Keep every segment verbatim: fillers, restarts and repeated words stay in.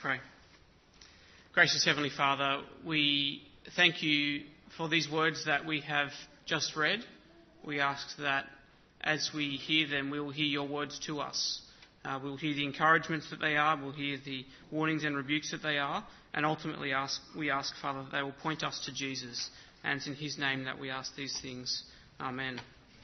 Pray. Gracious Heavenly Father, we thank you for these words that we have just read. We ask that as we hear them, we will hear your words to us. Uh, we will hear the encouragements that they are, we'll hear the warnings and rebukes that they are, and ultimately ask, we ask, Father, that they will point us to Jesus. And it's in his name that we ask these things. Amen.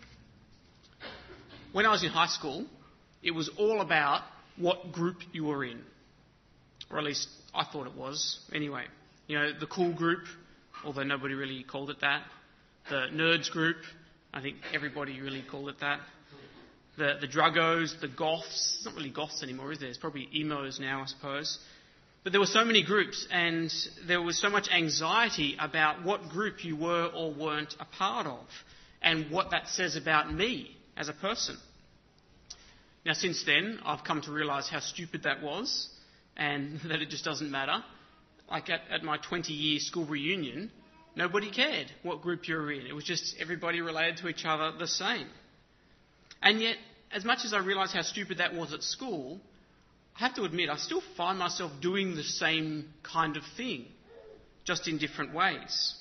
When I was in high school, it was all about what group you were in. Or at least I thought it was. Anyway, you know, the cool group, although nobody really called it that. The nerds group, I think everybody really called it that. The the druggos, the goths. It's not really goths anymore, is there? It's probably emos now, I suppose. But there were so many groups, and there was so much anxiety about what group you were or weren't a part of, and what that says about me as a person. Now, since then, I've come to realise how stupid that was, and that it just doesn't matter. Like at, at my twenty-year school reunion, nobody cared what group you were in. It was just everybody related to each other the same. And yet, as much as I realise how stupid that was at school, I have to admit I still find myself doing the same kind of thing, just in different ways.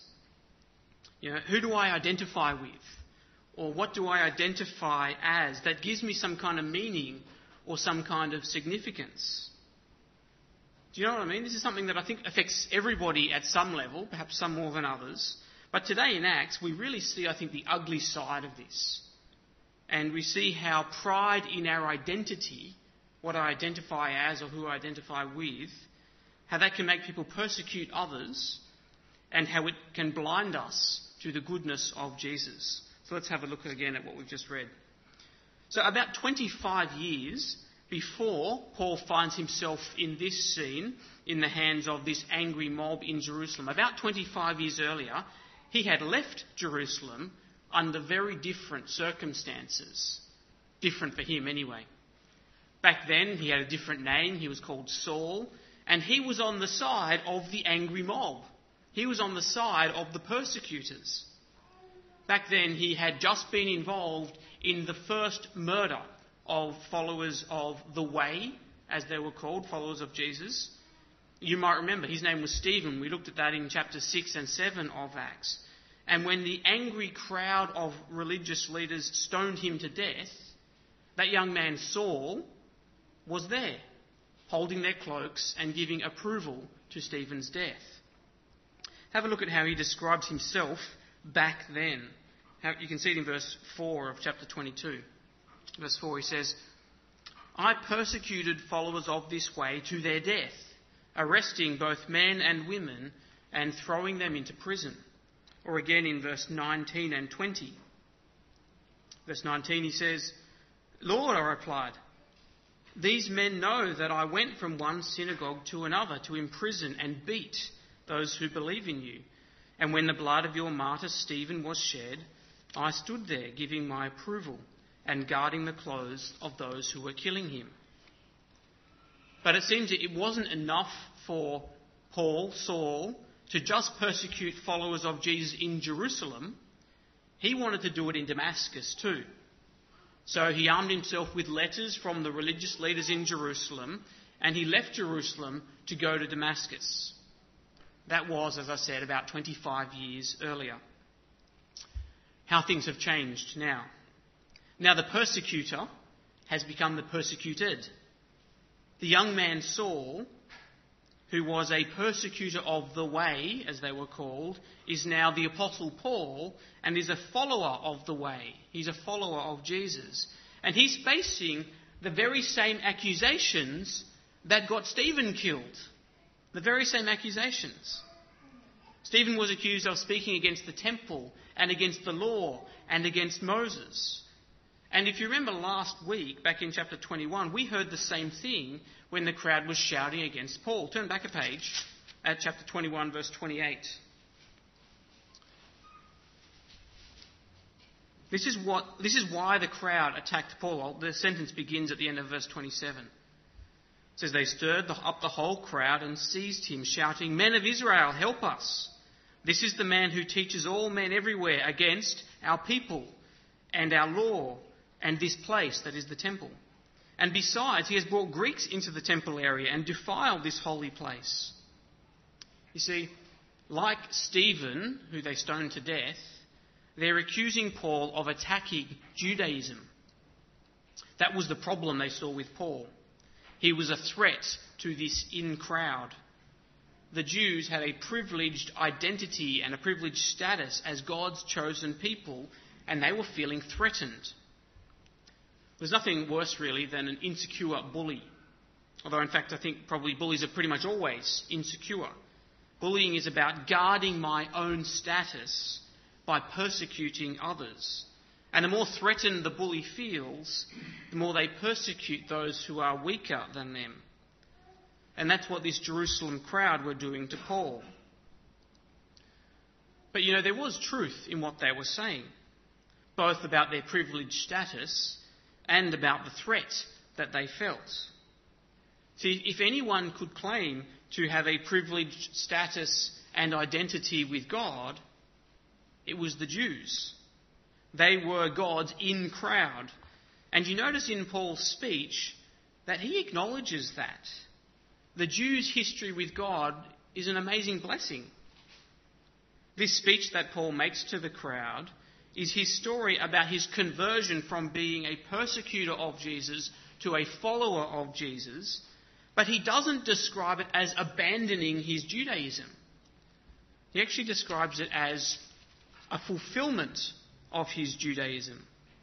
You know, who do I identify with? Or what do I identify as that gives me some kind of meaning or some kind of significance? Do you know what I mean? This is something that I think affects everybody at some level, perhaps some more than others. But today in Acts, we really see, I think, the ugly side of this. And we see how pride in our identity, what I identify as or who I identify with, how that can make people persecute others and how it can blind us to the goodness of Jesus. So let's have a look again at what we've just read. So about twenty-five years before Paul finds himself in this scene, in the hands of this angry mob in Jerusalem, about twenty-five years earlier, he had left Jerusalem under very different circumstances. Different for him anyway. Back then, he had a different name. He was called Saul. And he was on the side of the angry mob. He was on the side of the persecutors. Back then, he had just been involved in the first murder of followers of the Way, as they were called, followers of Jesus. You might remember, his name was Stephen. We looked at that in chapter six and seven of Acts. And when the angry crowd of religious leaders stoned him to death, that young man Saul was there, holding their cloaks and giving approval to Stephen's death. Have a look at how he describes himself back then. How, you can see it in verse four of chapter twenty-two. Verse four, he says, I persecuted followers of this Way to their death, arresting both men and women and throwing them into prison. Or again in verse nineteen and twenty. Verse nineteen, he says, Lord, I replied, these men know that I went from one synagogue to another to imprison and beat those who believe in you. And when the blood of your martyr Stephen was shed, I stood there giving my approval and guarding the clothes of those who were killing him. But it seems it wasn't enough for Paul, Saul, to just persecute followers of Jesus in Jerusalem. He wanted to do it in Damascus too. So he armed himself with letters from the religious leaders in Jerusalem, and he left Jerusalem to go to Damascus. That was, as I said, about twenty-five years earlier. How things have changed now. Now the persecutor has become the persecuted. The young man Saul, who was a persecutor of the Way, as they were called, is now the Apostle Paul and is a follower of the Way. He's a follower of Jesus. And he's facing the very same accusations that got Stephen killed. The very same accusations. Stephen was accused of speaking against the temple and against the law and against Moses. And if you remember last week, back in chapter twenty-one, we heard the same thing when the crowd was shouting against Paul. Turn back a page at chapter twenty-one, verse twenty-eight. This is what. This is why the crowd attacked Paul. The sentence begins at the end of verse twenty-seven. It says, they stirred up the whole crowd and seized him, shouting, Men of Israel, help us. This is the man who teaches all men everywhere against our people and our law and this place that is the temple. And besides, he has brought Greeks into the temple area and defiled this holy place. You see, like Stephen, who they stoned to death, they're accusing Paul of attacking Judaism. That was the problem they saw with Paul. He was a threat to this in crowd. The Jews had a privileged identity and a privileged status as God's chosen people, and they were feeling threatened. There's nothing worse, really, than an insecure bully. Although, in fact, I think probably bullies are pretty much always insecure. Bullying is about guarding my own status by persecuting others. And the more threatened the bully feels, the more they persecute those who are weaker than them. And that's what this Jerusalem crowd were doing to Paul. But, you know, there was truth in what they were saying, both about their privileged status and about the threat that they felt. See, if anyone could claim to have a privileged status and identity with God, it was the Jews. They were God's in crowd. And you notice in Paul's speech that he acknowledges that. The Jews' history with God is an amazing blessing. This speech that Paul makes to the crowd is his story about his conversion from being a persecutor of Jesus to a follower of Jesus, but he doesn't describe it as abandoning his Judaism. He actually describes it as a fulfillment of his Judaism.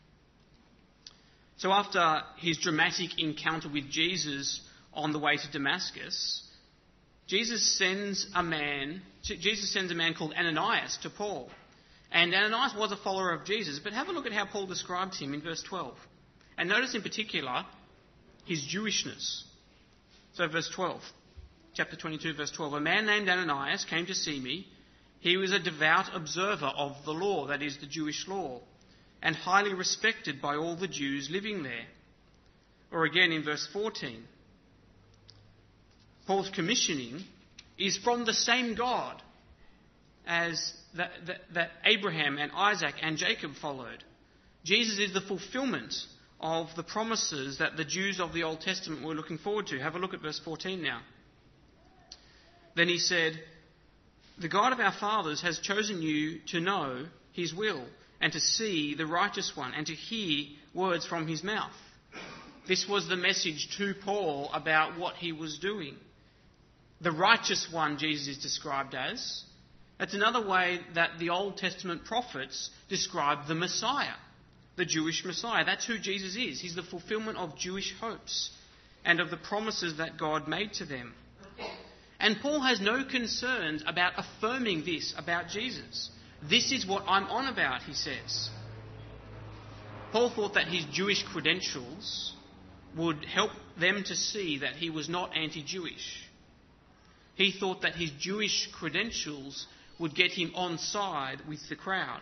So after his dramatic encounter with Jesus on the way to Damascus, Jesus sends a man, Jesus sends a man called Ananias to Paul. And Ananias was a follower of Jesus, but have a look at how Paul describes him in verse twelve. And notice in particular his Jewishness. So verse twelve, chapter twenty-two, verse twelve. A man named Ananias came to see me. He was a devout observer of the law, that is the Jewish law, and highly respected by all the Jews living there. Or again in verse fourteen, Paul's commissioning is from the same God as that, that, that Abraham and Isaac and Jacob followed. Jesus is the fulfillment of the promises that the Jews of the Old Testament were looking forward to. Have a look at verse fourteen now. Then he said, the God of our fathers has chosen you to know his will and to see the righteous one and to hear words from his mouth. This was the message to Paul about what he was doing. The righteous one, Jesus is described as. That's another way that the Old Testament prophets describe the Messiah, the Jewish Messiah. That's who Jesus is. He's the fulfillment of Jewish hopes and of the promises that God made to them. And Paul has no concerns about affirming this about Jesus. This is what I'm on about, he says. Paul thought that his Jewish credentials would help them to see that he was not anti-Jewish. He thought that his Jewish credentials would get him on side with the crowd.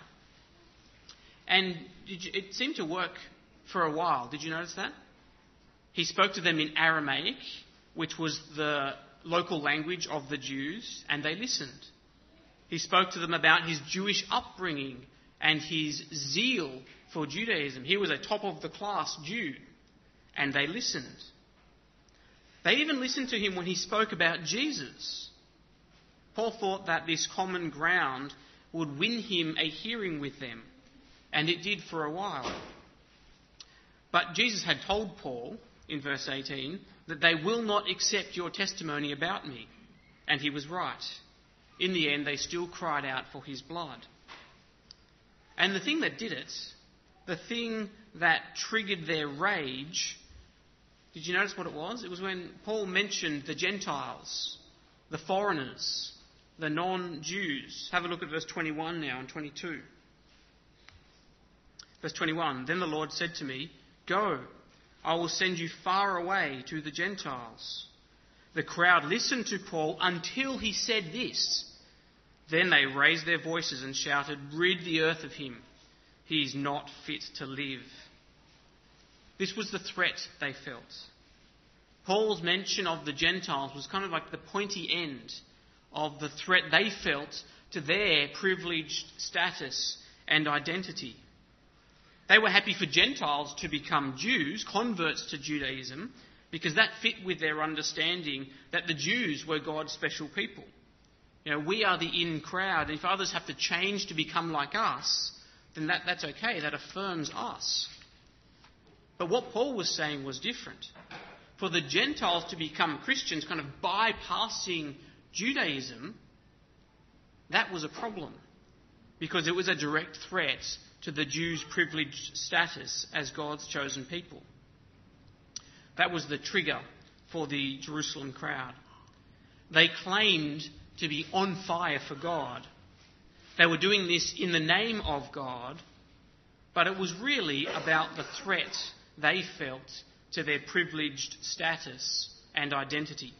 And it seemed to work for a while. Did you notice that? He spoke to them in Aramaic, which was the local language of the Jews, and they listened. He spoke to them about his Jewish upbringing and his zeal for Judaism. He was a top-of-the-class Jew, and they listened. They even listened to him when he spoke about Jesus. Paul thought that this common ground would win him a hearing with them, and it did for a while. But Jesus had told Paul, in verse eighteen, that they will not accept your testimony about me. And he was right. In the end, they still cried out for his blood. And the thing that did it, the thing that triggered their rage, did you notice what it was? It was when Paul mentioned the Gentiles, the foreigners, the non-Jews. Have a look at verse twenty-one now and twenty-two. Verse twenty-one, then the Lord said to me, go, I will send you far away to the Gentiles. The crowd listened to Paul until he said this. Then they raised their voices and shouted, rid the earth of him. He is not fit to live. This was the threat they felt. Paul's mention of the Gentiles was kind of like the pointy end of the threat they felt to their privileged status and identity. They were happy for Gentiles to become Jews, converts to Judaism, because that fit with their understanding that the Jews were God's special people. You know, we are the in crowd, and if others have to change to become like us, then that, that's okay, that affirms us. But what Paul was saying was different. For the Gentiles to become Christians, kind of bypassing Judaism, that was a problem, because it was a direct threat to the Jews' privileged status as God's chosen people. That was the trigger for the Jerusalem crowd. They claimed to be on fire for God. They were doing this in the name of God, but it was really about the threat they felt to their privileged status and identity.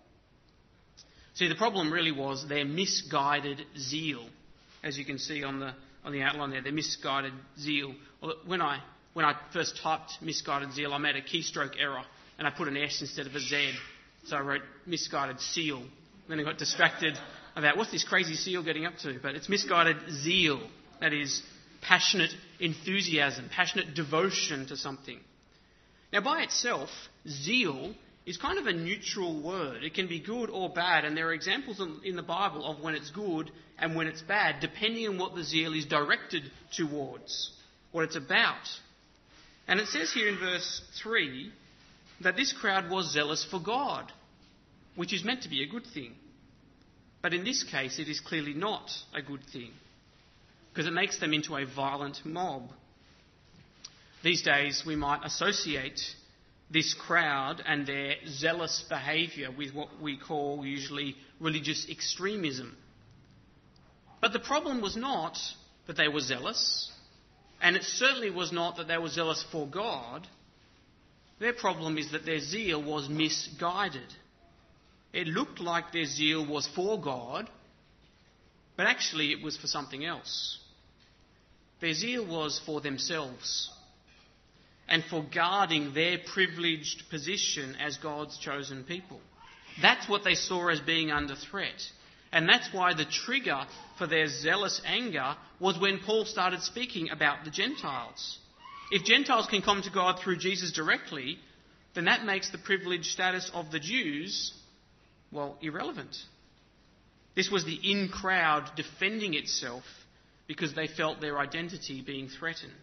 See, the problem really was their misguided zeal, as you can see on the on the outline there, their misguided zeal. Well, when I when I first typed misguided zeal, I made a keystroke error and I put an S instead of a Z, so I wrote misguided seal. Then I got distracted about what's this crazy seal getting up to, but it's misguided zeal. That is passionate enthusiasm, passionate devotion to something. Now, by itself, zeal is kind of a neutral word. It can be good or bad, and there are examples in the Bible of when it's good and when it's bad, depending on what the zeal is directed towards, what it's about. And it says here in verse three that this crowd was zealous for God, which is meant to be a good thing. But in this case, it is clearly not a good thing, because it makes them into a violent mob. These days, we might associate this crowd and their zealous behaviour with what we call usually religious extremism. But the problem was not that they were zealous, and it certainly was not that they were zealous for God. Their problem is that their zeal was misguided. It looked like their zeal was for God, but actually it was for something else. Their zeal was for themselves and for guarding their privileged position as God's chosen people. That's what they saw as being under threat. And that's why the trigger for their zealous anger was when Paul started speaking about the Gentiles. If Gentiles can come to God through Jesus directly, then that makes the privileged status of the Jews, well, irrelevant. This was the in crowd defending itself because they felt their identity being threatened.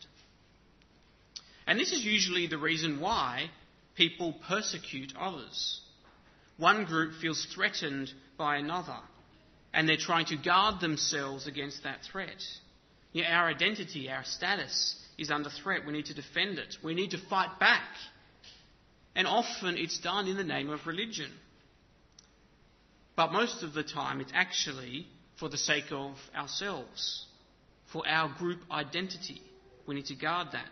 And this is usually the reason why people persecute others. One group feels threatened by another, and they're trying to guard themselves against that threat. You know, our identity, our status is under threat. We need to defend it. We need to fight back. And often it's done in the name of religion. But most of the time it's actually for the sake of ourselves, for our group identity. We need to guard that.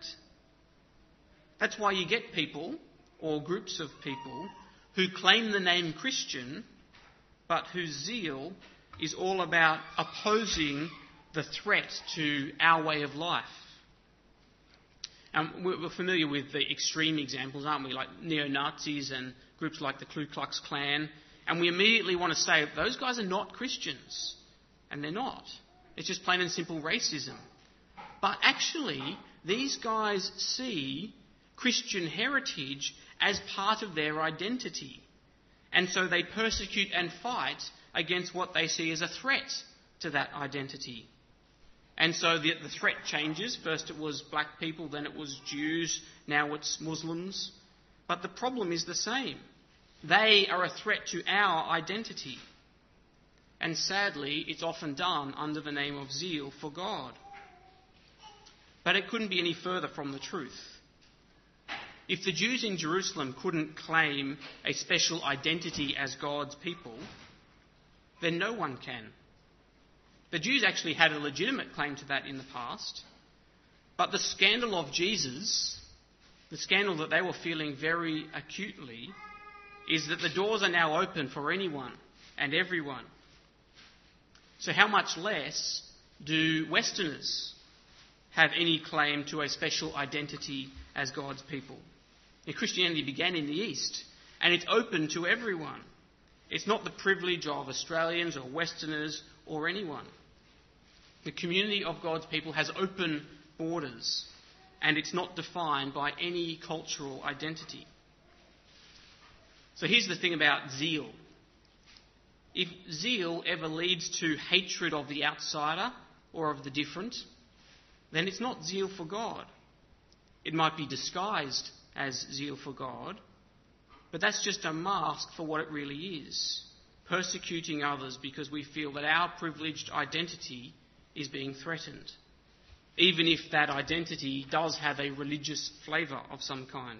That's why you get people, or groups of people, who claim the name Christian, but whose zeal is all about opposing the threat to our way of life. Um, we're familiar with the extreme examples, aren't we? Like neo-Nazis and groups like the Ku Klux Klan. And we immediately want to say, those guys are not Christians. And they're not. It's just plain and simple racism. But actually, these guys see Christian heritage as part of their identity. And so they persecute and fight against what they see as a threat to that identity. And so the, the threat changes. First it was black people, then it was Jews, now it's Muslims. But the problem is the same. They are a threat to our identity. And sadly, it's often done under the name of zeal for God. But it couldn't be any further from the truth. If the Jews in Jerusalem couldn't claim a special identity as God's people, then no one can. The Jews actually had a legitimate claim to that in the past, but the scandal of Jesus, the scandal that they were feeling very acutely, is that the doors are now open for anyone and everyone. So how much less do Westerners have any claim to a special identity as God's people? And Christianity began in the East, and it's open to everyone. It's not the privilege of Australians or Westerners or anyone. The community of God's people has open borders, and it's not defined by any cultural identity. So here's the thing about zeal. If zeal ever leads to hatred of the outsider or of the different, then it's not zeal for God. It might be disguised as zeal for God, but that's just a mask for what it really is. Persecuting others because we feel that our privileged identity is being threatened, even if that identity does have a religious flavour of some kind.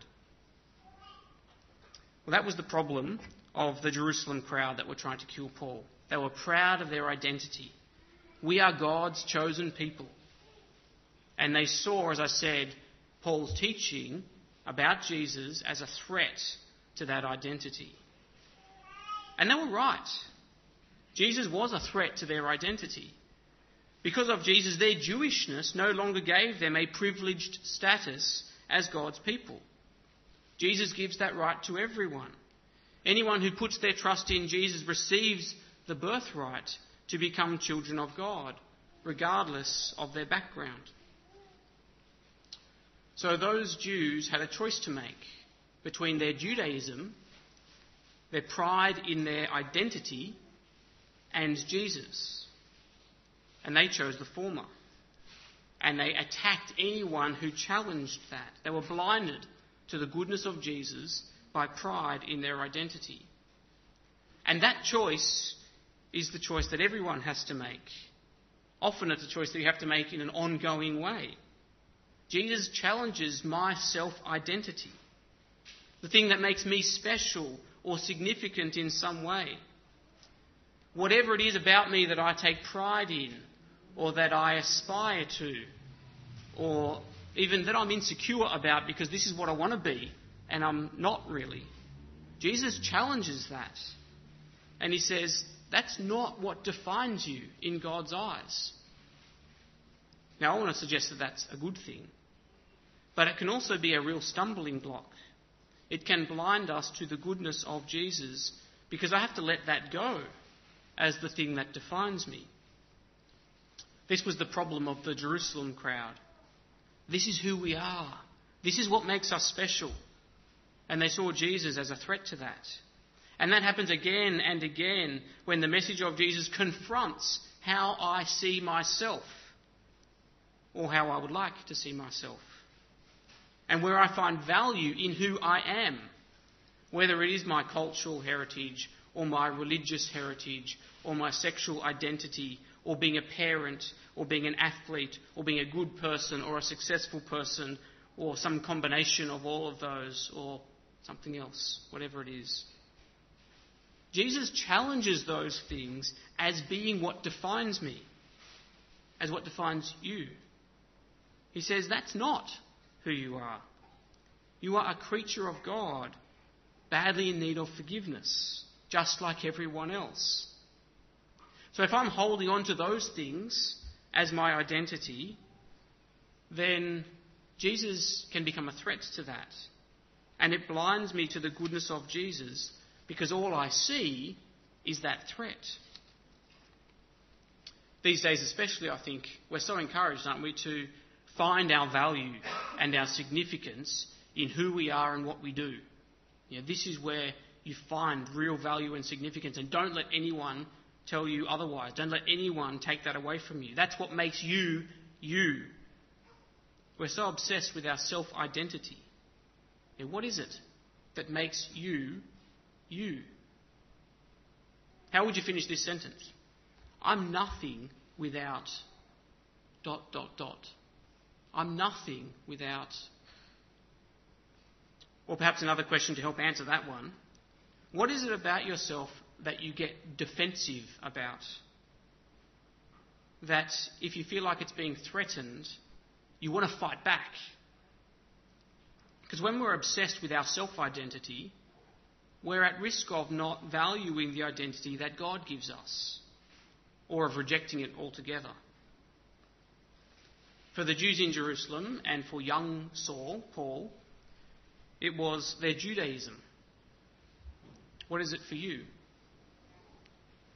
Well, that was the problem of the Jerusalem crowd that were trying to kill Paul. They were proud of their identity. We are God's chosen people. And they saw, as I said, Paul's teaching about Jesus as a threat to that identity. And they were right. Jesus was a threat to their identity. Because of Jesus, their Jewishness no longer gave them a privileged status as God's people. Jesus gives that right to everyone. Anyone who puts their trust in Jesus receives the birthright to become children of God, regardless of their background. So those Jews had a choice to make between their Judaism, their pride in their identity, and Jesus. And they chose the former. And they attacked anyone who challenged that. They were blinded to the goodness of Jesus by pride in their identity. And that choice is the choice that everyone has to make. Often it's a choice that you have to make in an ongoing way. Jesus challenges my self-identity, the thing that makes me special or significant in some way. Whatever it is about me that I take pride in, or that I aspire to, or even that I'm insecure about because this is what I want to be, and I'm not really. Jesus challenges that. And he says, that's not what defines you in God's eyes. Now, I want to suggest that that's a good thing. But it can also be a real stumbling block. It can blind us to the goodness of Jesus because I have to let that go as the thing that defines me. This was the problem of the Jerusalem crowd. This is who we are. This is what makes us special. And they saw Jesus as a threat to that. And that happens again and again when the message of Jesus confronts how I see myself, or how I would like to see myself, and where I find value in who I am, whether it is my cultural heritage or my religious heritage or my sexual identity or being a parent or being an athlete or being a good person or a successful person or some combination of all of those or something else, whatever it is. Jesus challenges those things as being what defines me, as what defines you. He says that's not who you are. You are a creature of God, badly in need of forgiveness, just like everyone else. So if I'm holding on to those things as my identity, then Jesus can become a threat to that. And it blinds me to the goodness of Jesus because all I see is that threat. These days especially, I think, we're so encouraged, aren't we, to find our value and our significance in who we are and what we do. You know, this is where you find real value and significance, and don't let anyone tell you otherwise. Don't let anyone take that away from you. That's what makes you, you. We're so obsessed with our self-identity. Yeah, what is it that makes you, you? How would you finish this sentence? I'm nothing without dot, dot, dot. I'm nothing without... Or perhaps another question to help answer that one. What is it about yourself that you get defensive about? That if you feel like it's being threatened, you want to fight back? Because when we're obsessed with our self-identity, we're at risk of not valuing the identity that God gives us, or of rejecting it altogether. For the Jews in Jerusalem and for young Saul, Paul, it was their Judaism. What is it for you?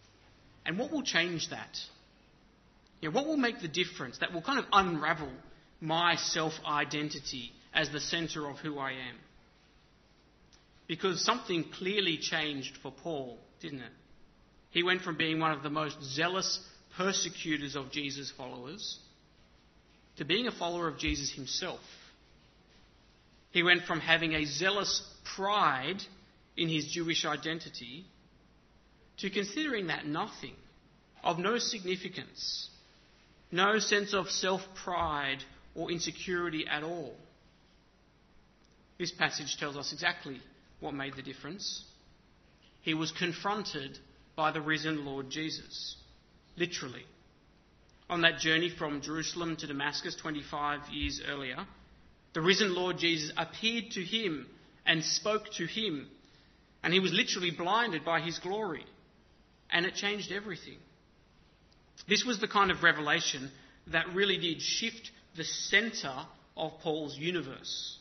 And what will change that? You know, what will make the difference that will kind of unravel my self-identity as the centre of who I am. Because something clearly changed for Paul, didn't it? He went from being one of the most zealous persecutors of Jesus' followers to being a follower of Jesus himself. He went from having a zealous pride in his Jewish identity to considering that nothing, of no significance, no sense of self-pride or insecurity at all. This passage tells us exactly what made the difference. He was confronted by the risen Lord Jesus, literally. On that journey from Jerusalem to Damascus twenty-five years earlier, the risen Lord Jesus appeared to him and spoke to him, and he was literally blinded by his glory, and it changed everything. This was the kind of revelation that really did shift the centre of Paul's universe.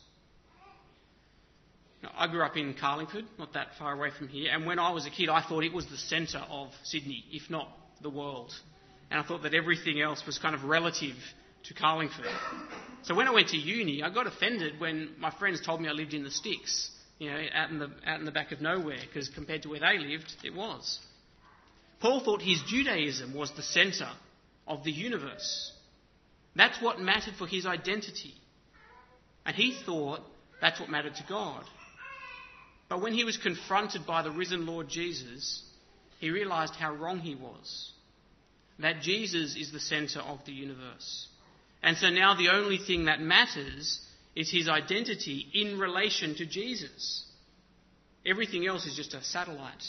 Now, I grew up in Carlingford, not that far away from here, and when I was a kid I thought it was the centre of Sydney, if not the world. And I thought that everything else was kind of relative to Carlingford. So when I went to uni, I got offended when my friends told me I lived in the sticks, you know, out in the, out in the back of nowhere, because compared to where they lived, it was. Paul thought his Judaism was the centre of the universe. That's what mattered for his identity. And he thought that's what mattered to God. But when he was confronted by the risen Lord Jesus, he realised how wrong he was. That Jesus is the centre of the universe. And so now the only thing that matters is his identity in relation to Jesus. Everything else is just a satellite.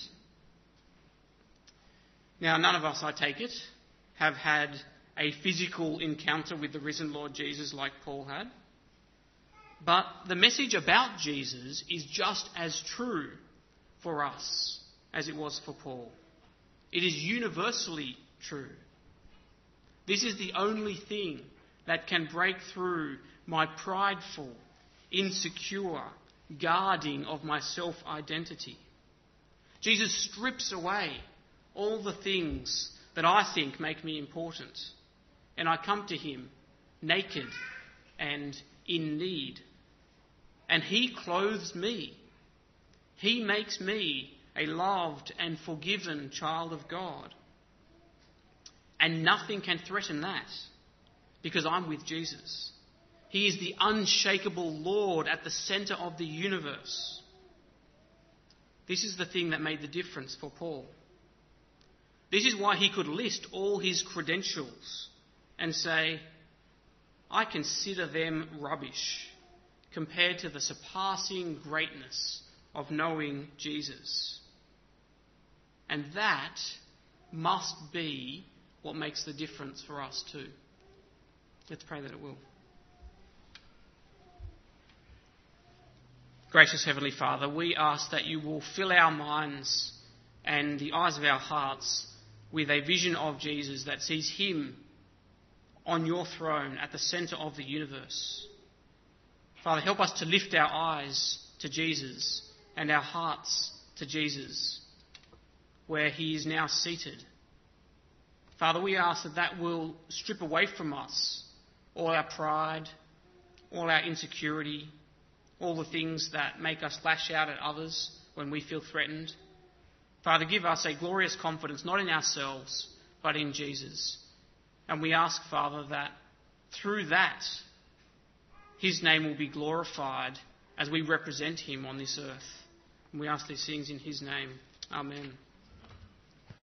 Now, none of us, I take it, have had a physical encounter with the risen Lord Jesus like Paul had. But the message about Jesus is just as true for us as it was for Paul. It is universally true. This is the only thing that can break through my prideful, insecure guarding of my self-identity. Jesus strips away all the things that I think make me important, and I come to him naked and in need. And he clothes me. He makes me a loved and forgiven child of God. And nothing can threaten that, because I'm with Jesus. He is the unshakable Lord at the centre of the universe. This is the thing that made the difference for Paul. This is why he could list all his credentials and say, I consider them rubbish compared to the surpassing greatness of knowing Jesus. And that must be what makes the difference for us too. Let's pray that it will. Gracious Heavenly Father, we ask that you will fill our minds and the eyes of our hearts with a vision of Jesus that sees him on your throne at the centre of the universe. Father, help us to lift our eyes to Jesus and our hearts to Jesus, where he is now seated. Father, we ask that that will strip away from us all our pride, all our insecurity, all the things that make us lash out at others when we feel threatened. Father, give us a glorious confidence, not in ourselves, but in Jesus. And we ask, Father, that through that, his name will be glorified as we represent him on this earth. And we ask these things in his name. Amen.